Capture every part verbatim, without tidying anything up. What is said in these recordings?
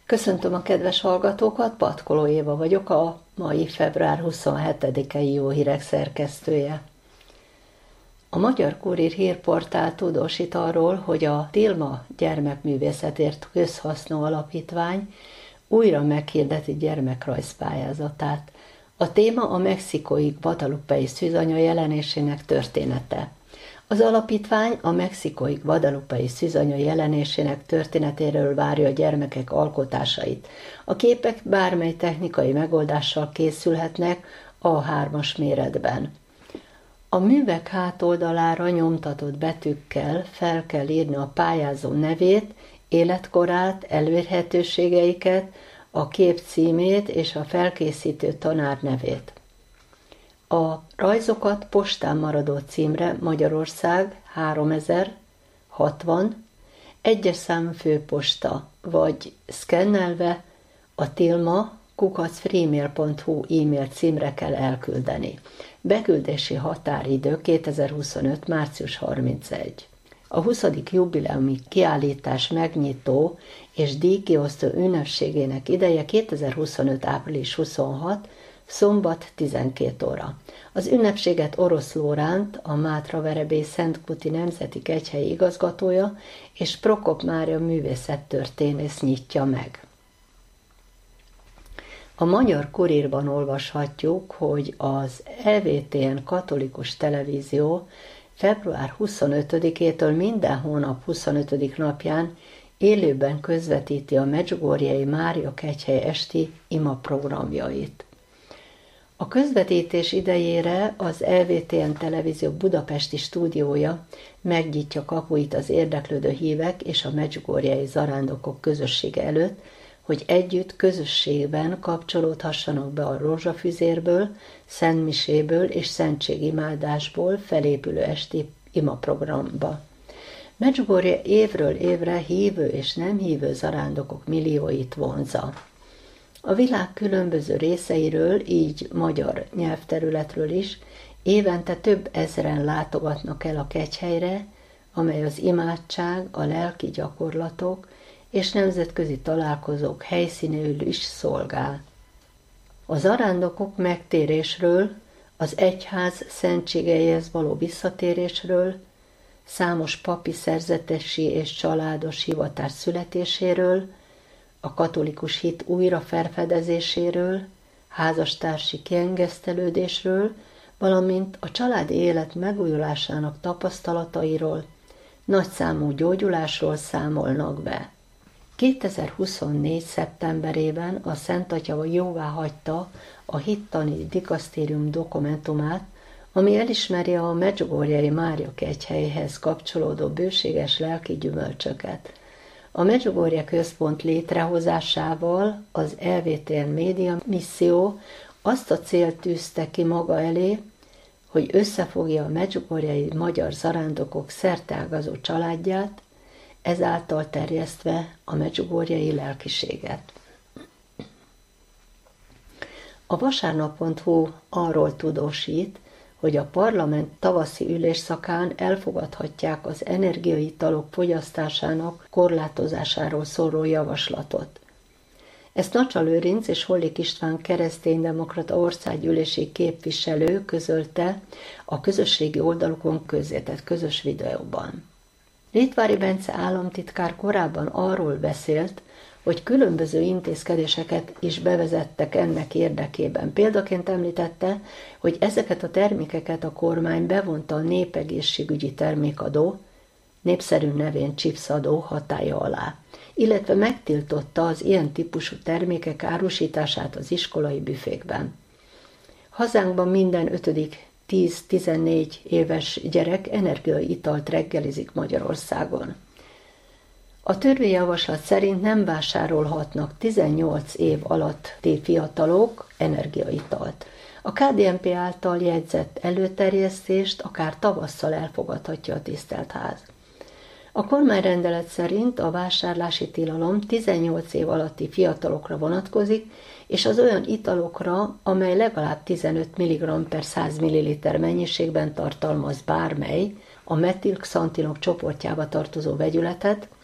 Köszöntöm a kedves hallgatókat, Patkoló Éva vagyok, a mai február huszonhetedikei Jó Hírek szerkesztője. A Magyar Kurír hírportál tudósít arról, hogy a Tilma Gyermekművészetért Közhasznú Alapítvány újra meghirdeti gyermekrajzpályázatát. A téma a mexikói guadalupei szűzanya jelenésének története. Az alapítvány a mexikói guadalupei szűzanya jelenésének történetéről várja a gyermekek alkotásait. A képek bármely technikai megoldással készülhetnek á hármas méretben. A művek hátoldalára nyomtatott betűkkel fel kell írni a pályázó nevét, életkorát, elérhetőségeiket, a kép címét és a felkészítő tanár nevét. A rajzokat postán maradó címre Magyarország háromezer hatvan, egyes számú főposta, vagy szkennelve a tilma kukac freemail pont hu e-mail címre kell elküldeni. Beküldési határidő kétezer-huszonöt. március harmincegy. A huszadik jubileumi kiállítás megnyitó és díjkiosztó ünnepségének ideje kétezer-huszonöt. április huszonhatodika, szombat tizenkét óra. Az ünnepséget Orosz Lóránt, a Mátraverebély Szentkuti Nemzeti Kegyhely igazgatója és Prokop Mária művészettörténész nyitja meg. A Magyar Kurírban olvashatjuk, hogy az e vé té en katolikus televízió február huszonötödikétől minden hónap huszonötödik napján élőben közvetíti a Medjugorjei Mária Kegyhely esti ima programjait. A közvetítés idejére az e vé té en televízió budapesti stúdiója megnyitja kapuit az érdeklődő hívek és a medjugorjei zarándokok közössége előtt, hogy együtt közösségben kapcsolódhassanak be a rózsafüzérből, szentmiséből és szentségimádásból felépülő esti imaprogramba. Medjugorje évről évre hívő és nem hívő zarándokok millióit vonzza. A világ különböző részeiről, így magyar nyelvterületről is, évente több ezren látogatnak el a kegyhelyre, amely az imádság, a lelki gyakorlatok és nemzetközi találkozók helyszínéül is szolgál. A zarándokok megtérésről, az egyház szentségeihez való visszatérésről, számos papi szerzetesi és családos hivatás születéséről, a katolikus hit újra felfedezéséről, házastársi kiengesztelődésről, valamint a családi élet megújulásának tapasztalatairól, nagyszámú gyógyulásról számolnak be. kétezer-huszonnégy. szeptemberében a Szent Atya jóvá hagyta a hittani dikasztérium dokumentumát, ami elismeri a Medjugorjei Mária Kegyhelyhez kapcsolódó bőséges lelki gyümölcsöket. A Medjugorje Központ létrehozásával az e vé té en Média Misszió azt a célt tűzte ki maga elé, hogy összefogja a medjugorjei magyar zarándokok szerteágazó családját, ezáltal terjesztve a medjugorjei lelkiséget. A vasárnap pont hu arról tudósít, hogy a parlament tavaszi ülésszakán elfogadhatják az energiaitalok fogyasztásának korlátozásáról szóló javaslatot. Ezt Nacsal Lőrinc és Hollik István kereszténydemokrata országgyűlési képviselő közölte a közösségi oldalukon közzétett közös videóban. Littvári Bence államtitkár korábban arról beszélt, hogy különböző intézkedéseket is bevezettek ennek érdekében. Példaként említette, hogy ezeket a termékeket a kormány bevonta a népegészségügyi termékadó, népszerű nevén chipsadó hatálya alá, illetve megtiltotta az ilyen típusú termékek árusítását az iskolai büfékben. Hazánkban minden ötödik tíz-tizennégy éves gyerek energiaitalt reggelizik Magyarországon. A törvényjavaslat szerint nem vásárolhatnak tizennyolc év alatti fiatalok energiaitalt. A ká dé en pé által jegyzett előterjesztést akár tavasszal elfogadhatja a tisztelt ház. A kormányrendelet szerint a vásárlási tilalom tizennyolc év alatti fiatalokra vonatkozik, és az olyan italokra, amely legalább tizenöt milligramm per száz milliliter mennyiségben tartalmaz bármely, a metilxantinok csoportjába tartozó vegyületet,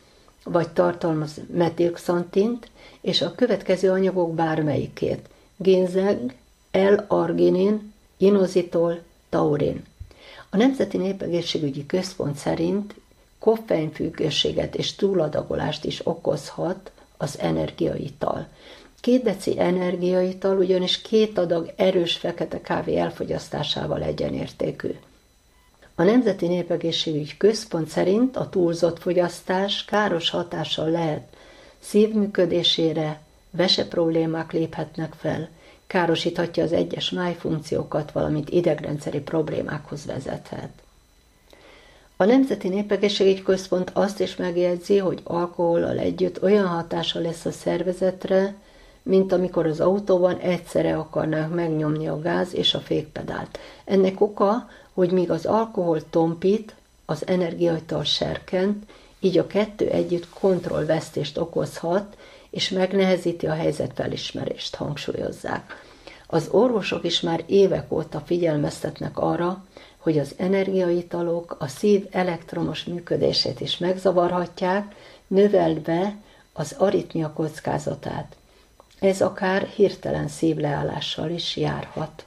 vagy tartalmaz metilxantint, és a következő anyagok bármelyikét: ginzeg, L-arginin, inozitol, taurin. A Nemzeti Népegészségügyi Központ szerint koffeinfüggőséget és túladagolást is okozhat az energiaital. Két deci energiaital ugyanis két adag erős fekete kávé elfogyasztásával egyenértékű. A Nemzeti Népegészségügyi Központ szerint a túlzott fogyasztás káros hatással lehet szívműködésére, vese problémák léphetnek fel, károsíthatja az egyes májfunkciókat, valamint idegrendszeri problémákhoz vezethet. A Nemzeti Népegészségügyi Központ azt is megjegyzi, hogy alkohollal együtt olyan hatása lesz a szervezetre, mint amikor az autóban egyszerre akarnánk megnyomni a gáz és a fékpedált. Ennek oka, hogy míg az alkohol tompít, az energiaital serkent, így a kettő együtt kontrollvesztést okozhat, és megnehezíti a helyzetfelismerést, hangsúlyozzák. Az orvosok is már évek óta figyelmeztetnek arra, hogy az energiaitalok a szív elektromos működését is megzavarhatják, növelve az aritmia kockázatát. Ez akár hirtelen szívleállással is járhat.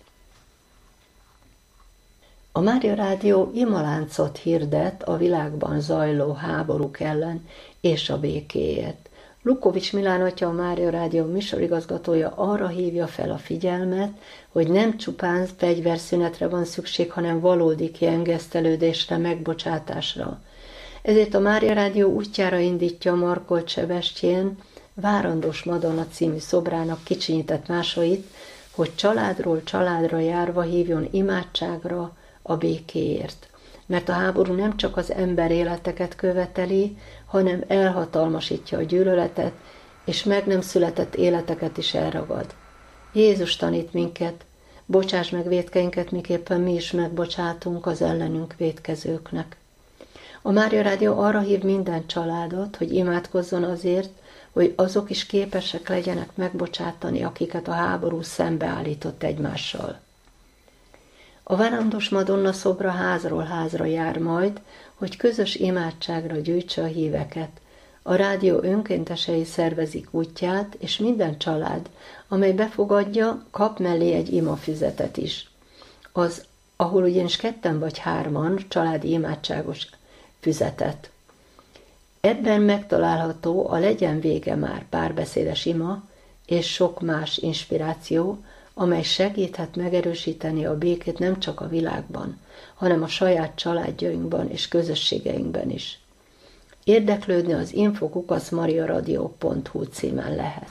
A Mária Rádió imaláncot hirdet a világban zajló háborúk ellen és a békéért. Lukovics Milán atya, a Mária Rádió műsorigazgatója arra hívja fel a figyelmet, hogy nem csupán fegyverszünetre van szükség, hanem valódi kiengesztelődésre, megbocsátásra. Ezért a Mária Rádió útjára indítja Markolt Sebestyén Várandós Madonna című szobrának kicsinyített másait, hogy családról családra járva hívjon imádságra a békéért. Mert a háború nem csak az ember életeket követeli, hanem elhatalmasítja a gyűlöletet, és meg nem született életeket is elragad. Jézus tanít minket, bocsáss meg vétkeinket, miképpen mi is megbocsátunk az ellenünk vétkezőknek. A Mária Rádió arra hív minden családot, hogy imádkozzon azért, hogy azok is képesek legyenek megbocsátani, akiket a háború szembeállított egymással. A Várandós Madonna szobra házról házra jár majd, hogy közös imádságra gyűjtse a híveket. A rádió önkéntesei szervezik útját, és minden család, amely befogadja, kap mellé egy imafüzetet is. Az, ahol ugyanis ketten vagy hárman, családi imádságos füzetet. Ebben megtalálható a Legyen vége már párbeszédes ima, és sok más inspiráció, amely segíthet megerősíteni a békét nem csak a világban, hanem a saját családjainkban és közösségeinkben is. Érdeklődni az info kukac mariaradio pont hu címen lehet.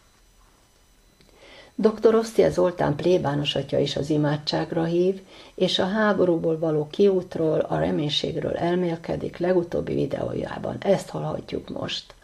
doktor Osztia Zoltán plébános atya is az imádságra hív, és a háborúból való kiútról, a reménységről elmélkedik legutóbbi videójában. Ezt hallhatjuk most.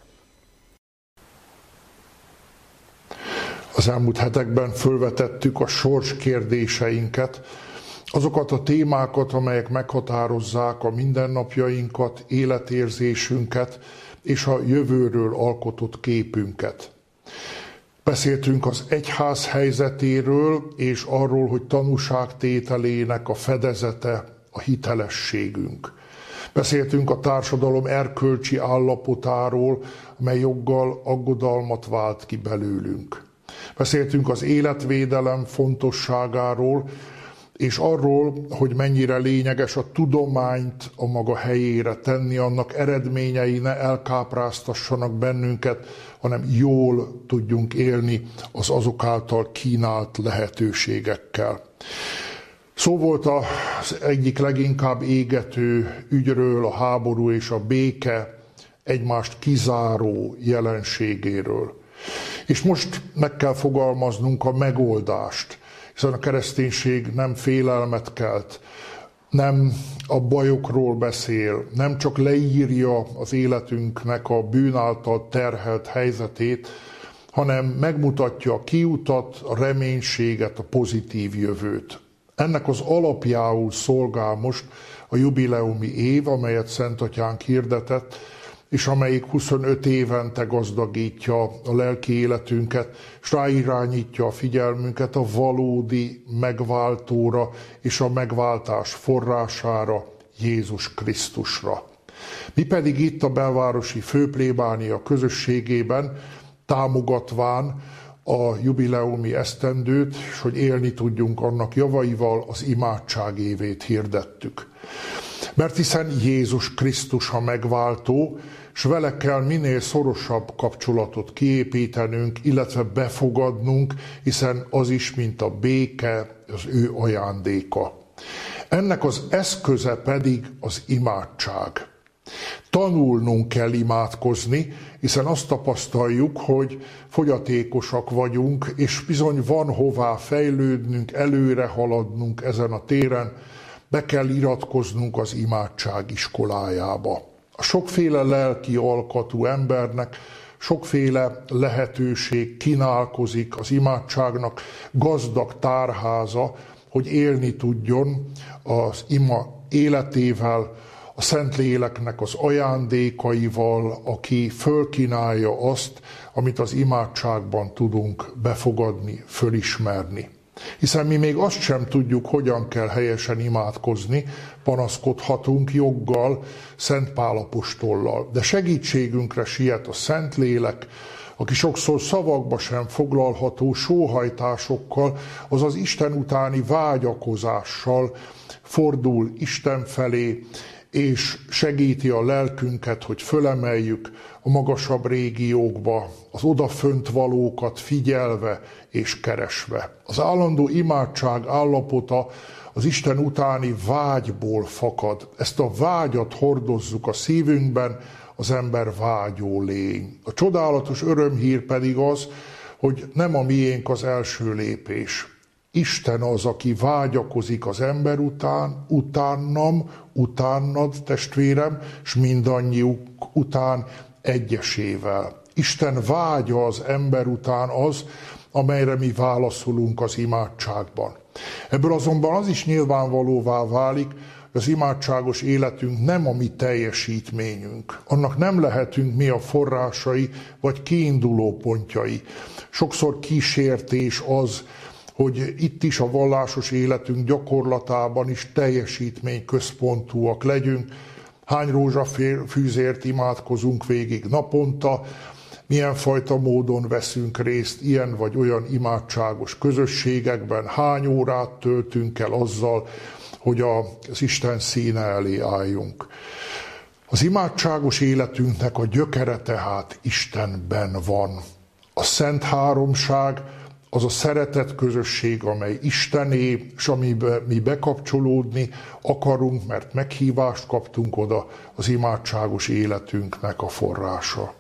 Az elmúlt hetekben fölvetettük a sors kérdéseinket, azokat a témákat, amelyek meghatározzák a mindennapjainkat, életérzésünket és a jövőről alkotott képünket. Beszéltünk az egyház helyzetéről és arról, hogy tanúságtételének a fedezete a hitelességünk. Beszéltünk a társadalom erkölcsi állapotáról, mely joggal aggodalmat vált ki belőlünk. Beszéltünk az életvédelem fontosságáról, és arról, hogy mennyire lényeges a tudományt a maga helyére tenni, annak eredményei ne elkápráztassanak bennünket, hanem jól tudjunk élni az azok által kínált lehetőségekkel. Szó volt az egyik leginkább égető ügyről, a háború és a béke egymást kizáró jelenségéről. És most meg kell fogalmaznunk a megoldást, hiszen a kereszténység nem félelmet kelt, nem a bajokról beszél, nem csak leírja az életünknek a bűn által terhelt helyzetét, hanem megmutatja a kiutat, a reménységet, a pozitív jövőt. Ennek az alapjául szolgál most a jubileumi év, amelyet Szent Atyánk hirdetett, és amelyik huszonöt évente gazdagítja a lelki életünket, és ráirányítja a figyelmünket a valódi megváltóra és a megváltás forrására, Jézus Krisztusra. Mi pedig itt a belvárosi főplébánia közösségében támogatván a jubileumi esztendőt, és hogy élni tudjunk annak javaival, az imádság évét hirdettük. Mert hiszen Jézus Krisztus a megváltó, és vele kell minél szorosabb kapcsolatot kiépítenünk, illetve befogadnunk, hiszen az is, mint a béke, az ő ajándéka. Ennek az eszköze pedig az imádság. Tanulnunk kell imádkozni, hiszen azt tapasztaljuk, hogy fogyatékosak vagyunk, és bizony van hová fejlődnünk, előre haladnunk ezen a téren, be kell iratkoznunk az imádság iskolájába. A sokféle lelki alkatú embernek sokféle lehetőség kínálkozik az imádságnak, gazdag tárháza, hogy élni tudjon az ima életével, a Szentléleknek az ajándékaival, aki fölkínálja azt, amit az imádságban tudunk befogadni, fölismerni. Hiszen mi még azt sem tudjuk, hogyan kell helyesen imádkozni, panaszkodhatunk joggal, Szent Pál apostollal, de segítségünkre siet a Szentlélek, aki sokszor szavakba sem foglalható sóhajtásokkal, azaz Isten utáni vágyakozással fordul Isten felé, és segíti a lelkünket, hogy fölemeljük a magasabb régiókba, az odafönt valókat figyelve és keresve. Az állandó imádság állapota az Isten utáni vágyból fakad. Ezt a vágyat hordozzuk a szívünkben, az ember vágyó lény. A csodálatos örömhír pedig az, hogy nem a miénk az első lépés. Isten az, aki vágyakozik az ember után, utánam, utánad, testvérem, és mindannyiuk után egyesével. Isten vágya az ember után az, amelyre mi válaszolunk az imádságban. Ebből azonban az is nyilvánvalóvá válik, hogy az imádságos életünk nem a mi teljesítményünk. Annak nem lehetünk mi a forrásai vagy kiinduló pontjai. Sokszor kísértés az, hogy itt is a vallásos életünk gyakorlatában is teljesítményközpontúak legyünk. Hány rózsafűzért imádkozunk végig naponta, milyen fajta módon veszünk részt ilyen vagy olyan imádságos közösségekben, hány órát töltünk el azzal, hogy az Isten színe elé álljunk. Az imádságos életünknek a gyökere tehát Istenben van. A Szent Háromság az a szeretet közösség, amely Istené, és amiben mi bekapcsolódni akarunk, mert meghívást kaptunk oda, az imádságos életünknek a forrása.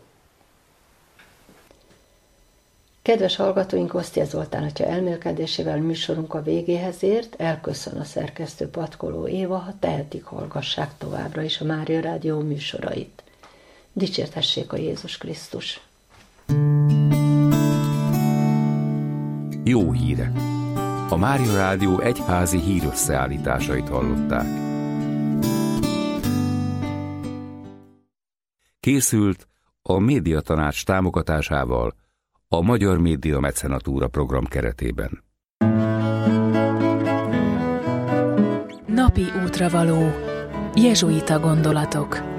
Kedves hallgatóink, Osztia Zoltán atya elmélkedésével műsorunk a végéhez ért, elköszön a szerkesztő Patkoló Éva, ha tehetik, hallgassák továbbra is a Mária Rádió műsorait. Dicsértessék a Jézus Krisztus! Jó hírek! A Mária Rádió egyházi hírösszeállításait hallották. Készült a Médiatanács támogatásával a Magyar Média Mecenatúra program keretében. Napi útravaló. Jezsuita gondolatok.